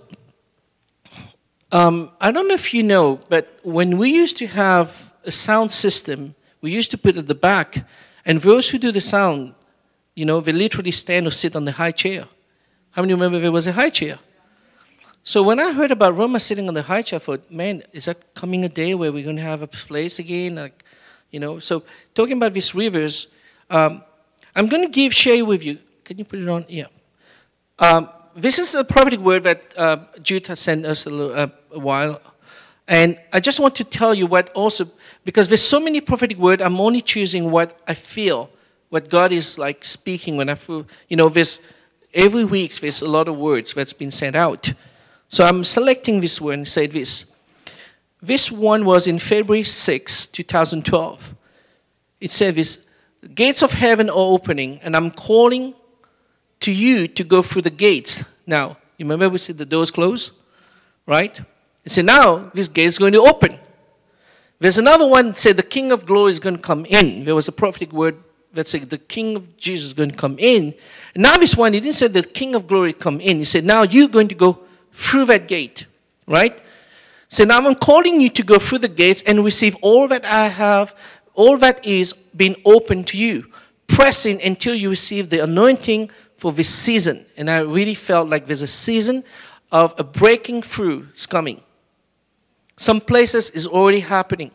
um, I don't know if you know, but when we used to have a sound system, we used to put it at the back, and those who do the sound, you know, they literally stand or sit on the high chair. How many remember there was a high chair? So when I heard about Roma sitting on the high chair, I thought, man, is that coming a day where we're going to have a place again? Like, you know, so talking about these rivers, um, I'm going to give, share with you. Can you put it on? Yeah. Um, This is a prophetic word that uh, Jude has sent us a, little, uh, a while. And I just want to tell you what also, because there's so many prophetic words, I'm only choosing what I feel, what God is like speaking when I feel, you know, there's, every week there's a lot of words that's been sent out. So I'm selecting this word and say this. This one was in February sixth, twenty twelve. It said this, gates of heaven are opening, and I'm calling to you to go through the gates. Now, you remember we said the doors close, right? And so now this gate is going to open. There's another one that said the King of Glory is going to come in. There was a prophetic word that said the King of Jesus is going to come in. And now this one, he didn't say the King of Glory come in. He said, now you're going to go through that gate, right? So now I'm calling you to go through the gates and receive all that I have, all that is being open to you. Press in until you receive the anointing for this season. And I really felt like there's a season of a breaking through is coming. Some places is already happening.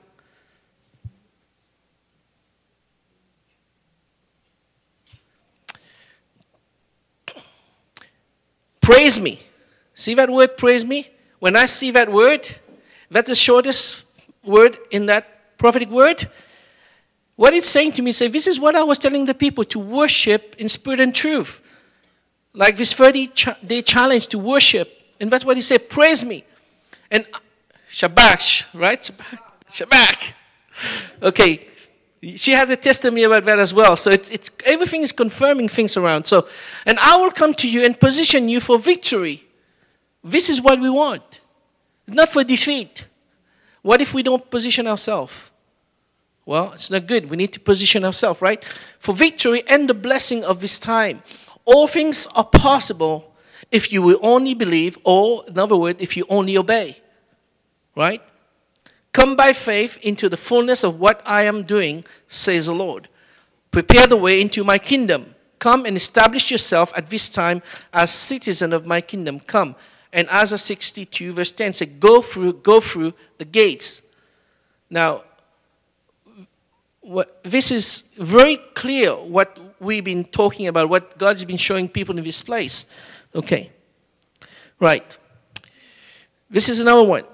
Praise me. See that word, praise me? When I see that word, that's the shortest word in that prophetic word. What it's saying to me, say, this is what I was telling the people, to worship in spirit and truth. Like this thirty-day challenge to worship. And that's what he said, praise me. And Shabbat, right? Shabbat. Shabbat. Okay. She has a testimony about that as well. So it, it's, everything is confirming things around. So, and I will come to you and position you for victory. This is what we want. Not for defeat. What if we don't position ourselves? Well, it's not good. We need to position ourselves, right? For victory and the blessing of this time. All things are possible if you will only believe, or in other words, if you only obey. Right? Come by faith into the fullness of what I am doing, says the Lord. Prepare the way into my kingdom. Come and establish yourself at this time as citizen of my kingdom. Come. And Isaiah sixty-two verse ten says, go through, go through the gates. Now, what, this is very clear what we've been talking about, what God's been showing people in this place. Okay. Right. This is another one.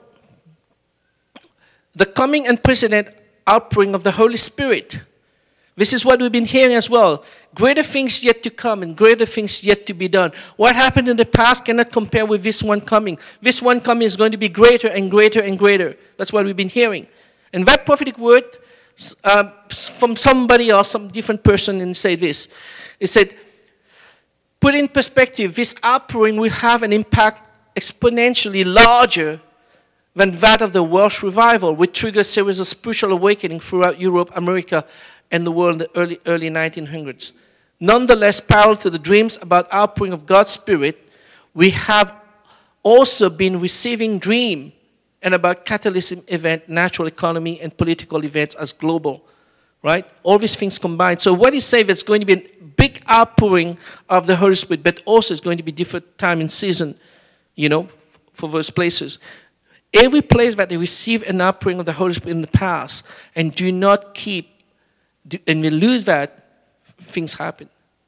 The coming and present outpouring of the Holy Spirit. This is what we've been hearing as well. Greater things yet to come and greater things yet to be done. What happened in the past cannot compare with this one coming. This one coming is going to be greater and greater and greater. That's what we've been hearing. And that prophetic word uh, from somebody else, some different person, and say this. It said, put in perspective, this outpouring will have an impact exponentially larger than that of the Welsh revival, which triggered a series of spiritual awakening throughout Europe, America, and the world in the early, early nineteen hundreds. Nonetheless, parallel to the dreams about outpouring of God's Spirit, we have also been receiving dream and about catalysm event, natural economy, and political events as global, right? All these things combined. So what he says, there's going to be a big outpouring of the Holy Spirit, but also it's going to be different time and season, you know, for those places. Every place that they receive an outpouring of the Holy Spirit in the past and do not keep, and we lose that, things happen.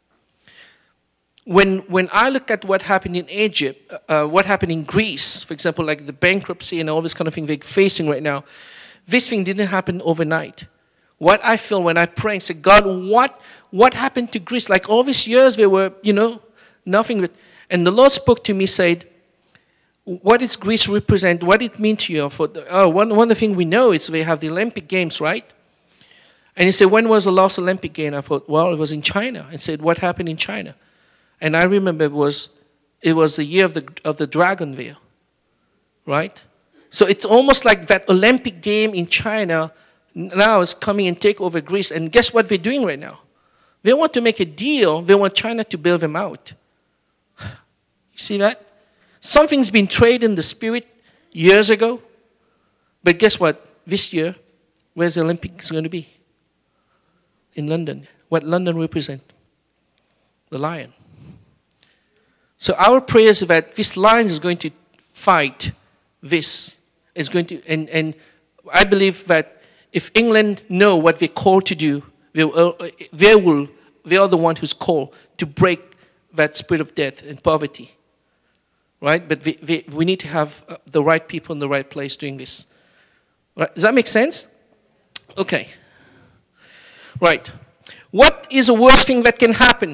When when I look at what happened in Egypt, uh, what happened in Greece, for example, like the bankruptcy and all this kind of thing they're facing right now, this thing didn't happen overnight. What I feel when I pray and say, God, what what happened to Greece? Like all these years they were, you know, nothing. But, and the Lord spoke to me, said, what does Greece represent? What did it mean to you? For the, oh, one, one of the things we know is they have the Olympic Games, right? And he said, when was the last Olympic game? I thought, well, it was in China. I said, what happened in China? And I remember it was it was the year of the of the dragon there, right? So it's almost like that Olympic game in China now is coming and take over Greece. And guess what they're doing right now? They want to make a deal. They want China to bail them out. You see that? Something's been traded in the spirit years ago. But guess what? This year, where's the Olympics going to be? In London. What London represents? The lion. So our prayer is that this lion is going to fight this. Is going to, and, and I believe that if England know what they're called to do, they will, they will, they are the one who's called to break that spirit of death and poverty. Right? But we, we, we need to have the right people in the right place doing this. Right? Does that make sense? Okay. Right. What is the worst thing that can happen?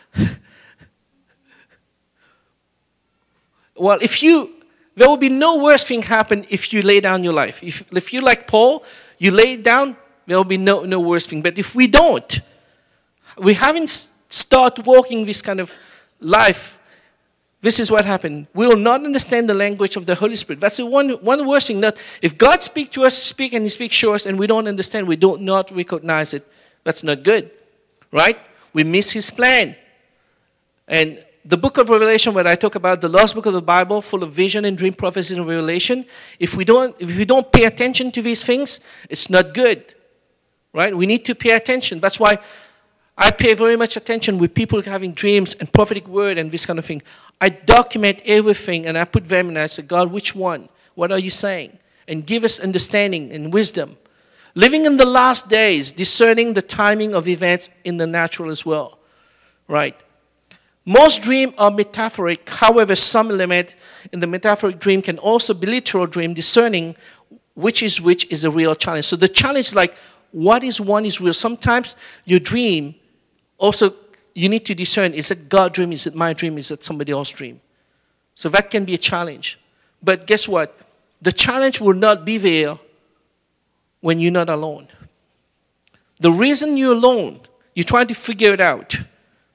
Well, if you, there will be no worse thing happen if you lay down your life. If, if you like Paul, you lay it down, there will be no, no worse thing. But if we don't, we haven't started walking this kind of life, this is what happened. We will not understand the language of the Holy Spirit. That's the one, one worst thing. That if God speaks to us, speak and He speaks to us, and we don't understand, we don't not recognize it, that's not good. Right? We miss His plan. And the book of Revelation, where I talk about the last book of the Bible, full of vision and dream, prophecies and revelation, if we don't, if we don't pay attention to these things, it's not good. Right? We need to pay attention. That's why I pay very much attention with people having dreams and prophetic word and this kind of thing. I document everything and I put them and I say, God, which one? What are you saying? And give us understanding and wisdom. Living in the last days, discerning the timing of events in the natural as well. Right? Most dreams are metaphoric. However, some element in the metaphoric dream can also be literal dream. Discerning which is which is a real challenge. So the challenge is like, what is one is real. Sometimes your dream also, you need to discern, is it God's dream? Is it my dream? Is it somebody else's dream? So that can be a challenge. But guess what? The challenge will not be there when you're not alone. The reason you're alone, you're trying to figure it out.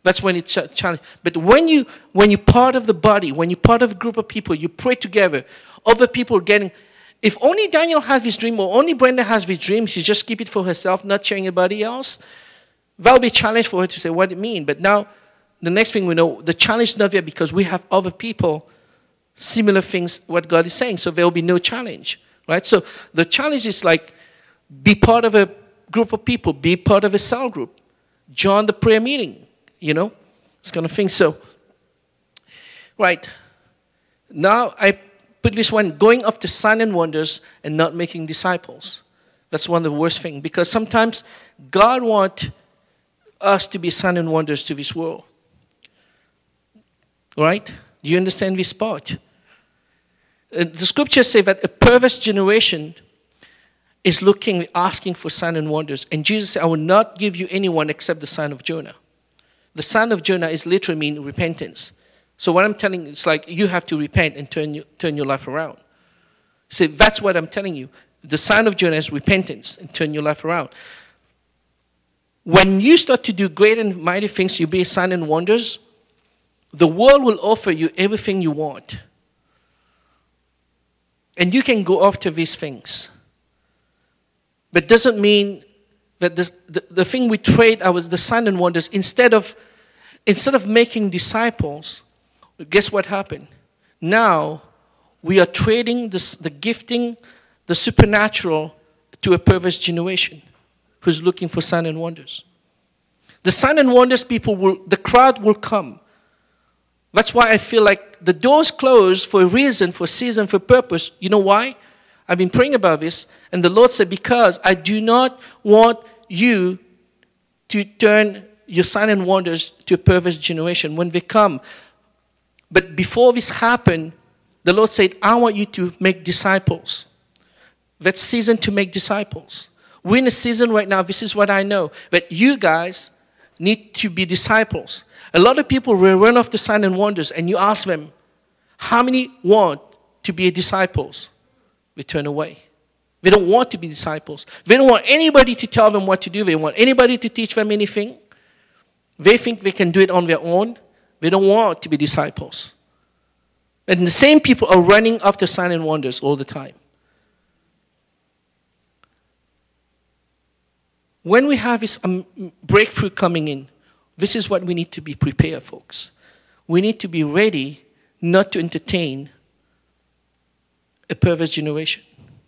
That's when it's a challenge. But when, you, when you're part of the body, when you're part of a group of people, you pray together, other people are getting... If only Daniel has this dream or only Brenda has this dream, she just keep it for herself, not sharing anybody else, that'll be a challenge for her to say, what it mean? But now, the next thing we know, the challenge is not there because we have other people, similar things, what God is saying. So there will be no challenge, right? So the challenge is like, be part of a group of people, be part of a cell group, join the prayer meeting, you know, this kind of thing. So, right. Now I put this one, going after signs and wonders and not making disciples. That's one of the worst things because sometimes God wants us to be signs and wonders to this world. Right? Do you understand this part? Uh, the scriptures say that a perverse generation is looking, asking for signs and wonders. And Jesus said, I will not give you anyone except the son of Jonah. The son of Jonah is literally mean repentance. So what I'm telling you, it's like you have to repent and turn, you, turn your life around. See, that's what I'm telling you. The son of Jonah is repentance and turn your life around. When you start to do great and mighty things, you be signs and wonders, the world will offer you everything you want. And you can go after these things. But it doesn't mean that this, the, the thing we trade our the signs and wonders, instead of, instead of making disciples, guess what happened? Now, we are trading this, the gifting, the supernatural, to a perverse generation who's looking for signs and wonders. The signs and wonders people will, the crowd will come. That's why I feel like the doors close for a reason, for a season, for a purpose. You know why? I've been praying about this, and the Lord said, because I do not want you to turn your signs and wonders to a perverse generation when they come. But before this happened, the Lord said, I want you to make disciples. That season to make disciples. We're in a season right now, this is what I know, that you guys need to be disciples. A lot of people will run off the signs and wonders, and you ask them, how many want to be disciples? They turn away. They don't want to be disciples. They don't want anybody to tell them what to do. They want anybody to teach them anything. They think they can do it on their own. They don't want to be disciples. And the same people are running after signs and wonders all the time. When we have this um, breakthrough coming in, this is what we need to be prepared, folks. We need to be ready not to entertain a perverse generation.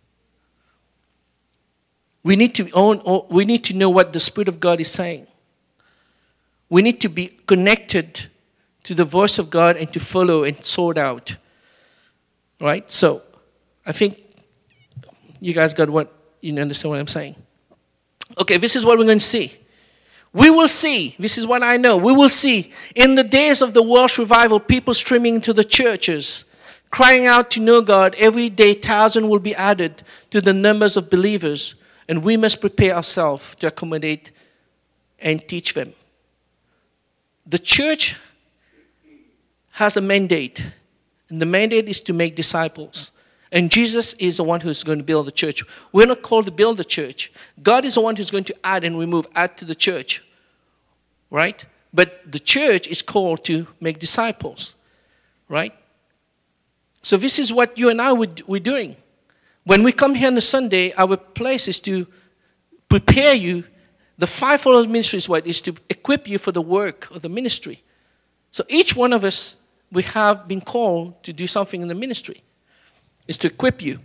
We need to own, we need to know what the Spirit of God is saying. We need to be connected to the voice of God and to follow and sort out. Right? So, I think you guys got what, you understand what I'm saying. Okay, this is what we're going to see. We will see, this is what I know, we will see in the days of the Welsh revival, people streaming into the churches, crying out to know God. Every day, thousands will be added to the numbers of believers, and we must prepare ourselves to accommodate and teach them. The church has a mandate, and the mandate is to make disciples. And Jesus is the one who's going to build the church. We're not called to build the church. God is the one who's going to add and remove, add to the church. Right? But the church is called to make disciples. Right? So this is what you and I would, we're doing. When we come here on a Sunday, our place is to prepare you. The fivefold ministry is what? Is to equip you for the work of the ministry. So each one of us, we have been called to do something in the ministry. Is to equip you.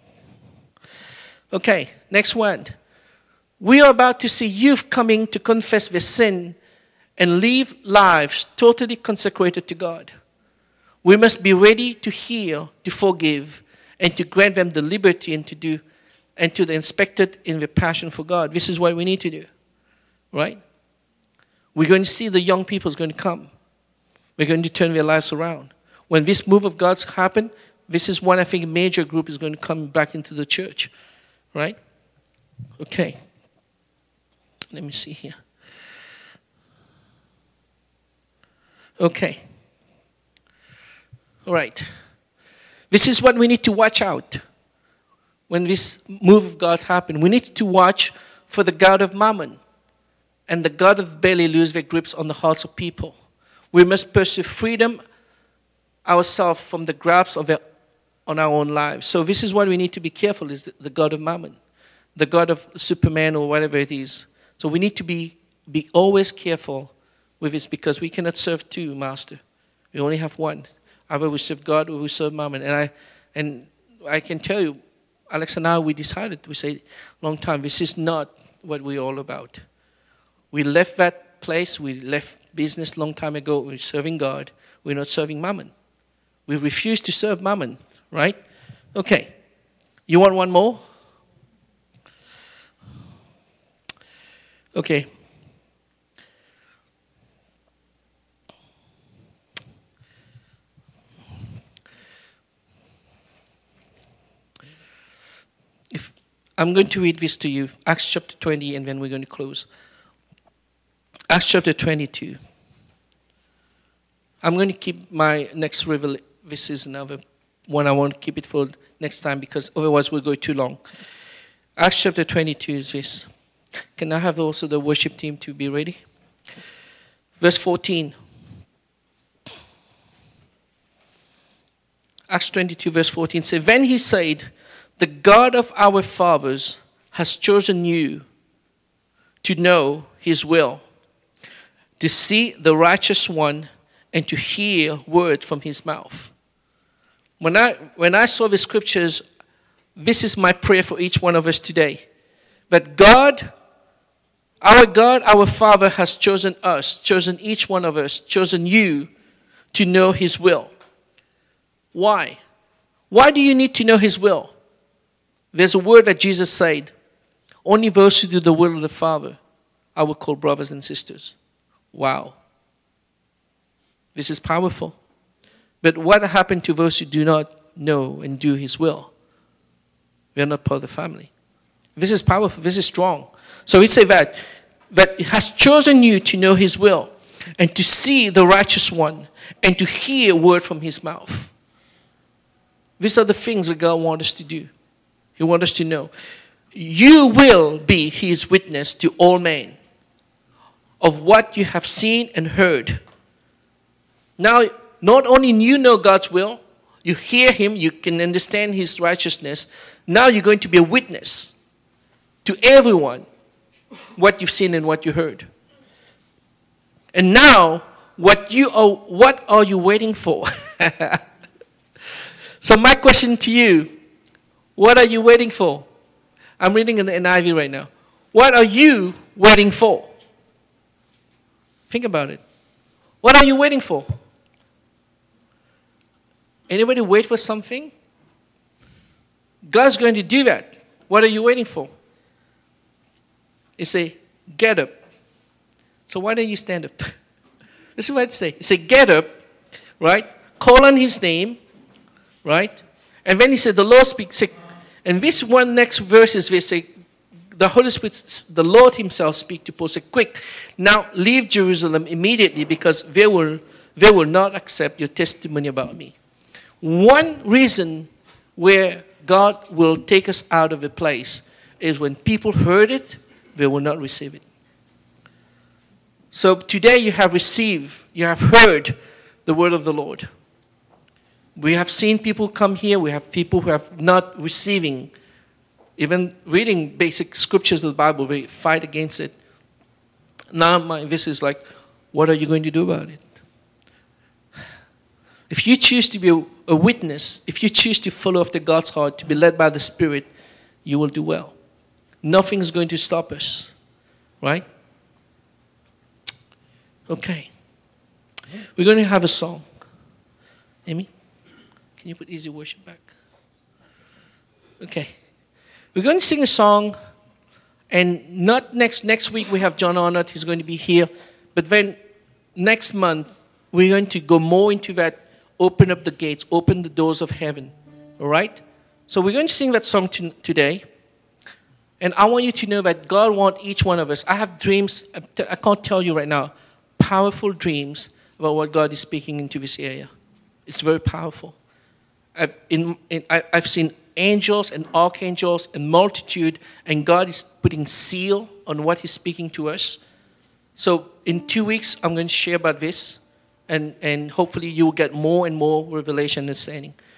Okay, next one. We are about to see youth coming to confess their sin and live lives totally consecrated to God. We must be ready to heal, to forgive, and to grant them the liberty and to do, and to the inspected in their passion for God. This is what we need to do, right? We're going to see the young people is going to come. We're going to turn their lives around. When this move of God's happen, this is one, I think, a major group is going to come back into the church, right? Okay. Let me see here. Okay. All right. This is what we need to watch out when this move of God happens. We need to watch for the God of Mammon and the God of belly lose their grips on the hearts of people. We must pursue freedom ourselves from the grasp of it on our own lives. So this is what we need to be careful, is the, the God of mammon, the God of Superman or whatever it is. So we need to be, be always careful with this, because we cannot serve two masters. We only have one. Either we serve God or we serve mammon. And I, and I can tell you, Alex and I, we decided, we say long time, this is not what we're all about. We left that place, we left business long time ago, we're serving God, we're not serving mammon. We refuse to serve mammon, right? Okay. You want one more? Okay. If I'm going to read this to you, Acts chapter twenty, and then we're going to close. Acts chapter twenty-two. I'm going to keep my next revel. This is another one I want to keep it for next time, because otherwise we'll go too long. Acts chapter twenty-two is this. Can I have also the worship team to be ready? Verse fourteen. Acts twenty-two, verse fourteen says, "Then he said, the God of our fathers has chosen you to know his will, to see the righteous one, and to hear word from his mouth." When I, when I saw the scriptures, this is my prayer for each one of us today. That God, our God, our Father has chosen us, chosen each one of us, chosen you to know his will. Why? Why do you need to know his will? There's a word that Jesus said, only those who do the will of the Father I will call brothers and sisters. Wow. This is powerful. But what happened to those who do not know and do his will? They are not part of the family. This is powerful. This is strong. So we say that, that he has chosen you to know his will and to see the righteous one and to hear word from his mouth. These are the things that God wants us to do. He wants us to know. You will be his witness to all men of what you have seen and heard. Now, not only you know God's will, you hear him, you can understand his righteousness. Now you're going to be a witness to everyone what you've seen and what you heard. And now, what you are, what are you waiting for? So my question to you, what are you waiting for? I'm reading in the N I V right now. What are you waiting for? Think about it. What are you waiting for? Anybody wait for something? God's going to do that. What are you waiting for? It say, get up. So why don't you stand up? This is what it say. It say, get up, right? Call on his name, right? And then he said, the Lord speaks. And this one next verse is this. Say, the Holy Spirit, the Lord himself speak to Paul. Say, quick, now leave Jerusalem immediately, because they will, they will not accept your testimony about me. One reason where God will take us out of a place is when people heard it, they will not receive it. So today you have received, you have heard the word of the Lord. We have seen people come here, we have people who have not receiving, even reading basic scriptures of the Bible, they fight against it. Now my, this is like, what are you going to do about it? If you choose to be a, a witness, if you choose to follow after God's heart, to be led by the Spirit, you will do well. Nothing is going to stop us. Right? Okay. We're going to have a song. Amy, can you put Easy Worship back? Okay. We're going to sing a song, and not next next week we have John Arnott, he's going to be here, but then next month we're going to go more into that, open up the gates, open the doors of heaven. All right? So we're going to sing that song to, today. And I want you to know that God wants each one of us. I have dreams, I can't tell you right now, powerful dreams about what God is speaking into this area. It's very powerful. I've, in, in, I, I've seen angels and archangels and multitude, and God is putting seal on what he's speaking to us. So in two weeks, I'm going to share about this, and, and hopefully you will get more and more revelation and understanding.